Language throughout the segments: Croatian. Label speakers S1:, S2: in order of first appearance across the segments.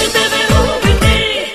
S1: ću tebe ubiti.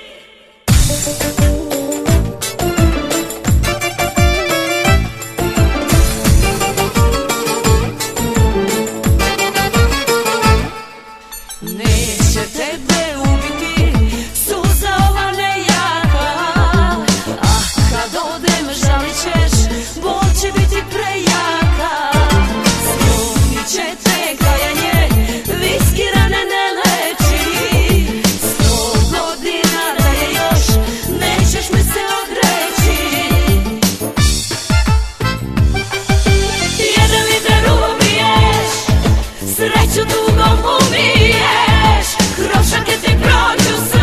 S1: Neće tebe ubiti suza ova nejaka, ah kad odem žalit ćeš, bol će biti prejaka. Slomit će te kajanje, viski rane ne leči. 100 godina da je još, nećeš mi se odreći. 1 litar ubiješ, sreću tugom umiješ, krošake ti prođu